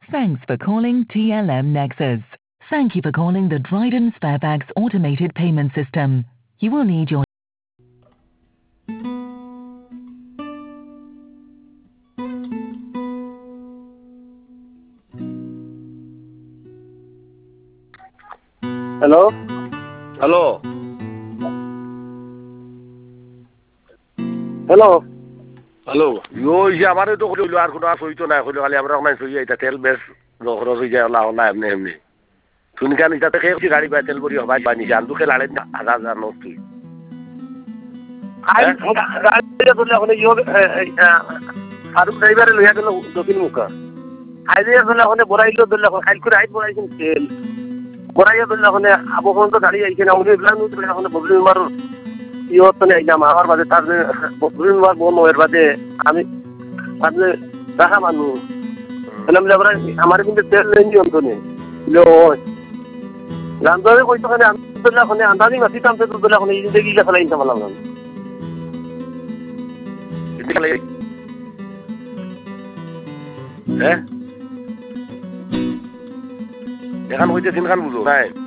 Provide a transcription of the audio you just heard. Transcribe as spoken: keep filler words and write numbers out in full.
Thanks for calling T L M Nexus. Thank you for calling the Dryden Sparebags automated payment system. You will need your Hello? Hello. Hello? Hello. Yo ya আমারে তো কইলো আর কোনো আসইতো না কইলো খালি আমরা নাই সই এটা তেল বেশ রখরস হই যায় না না এমনি এমনি শুনি কেন এটা খেয়ে গাড়ি পায় তেল করি হবাই বানি জান দুকে লাড়ে না হাজার হাজার নোট তুই আই গাড়ি ধরলে এখন ইয়ো আর ড্রাইভারে লইয়া গেল দক্ষিণ মুখা আইলে ধরলে এখন বড়াইলো ধরলে এখন কাল করে আইত বড়াইছেন তেল বড়াইয়া ধরলে এখন আবো ফোন তো গাড়ি আইছে না উনি প্ল্যান উঠবে এখন ববলি মার ইয়ো তো নেই না আমার বাদে তার ববলি মার বন এর বাদে আমি তাহলে দেখা মানু এলাম যাবরা আমার কিন্তু তেল নেই অন্ত নেই লো রামদারে কইতো খানে আমি ধরলে এখন আন্দাজি মাটি টানতে তো ধরলে এখন এই জিন্দগি লা ফেলাই ইনশাআল্লাহ বললাম হ্যাঁ এখান হইতে দিন খান বুঝো নাই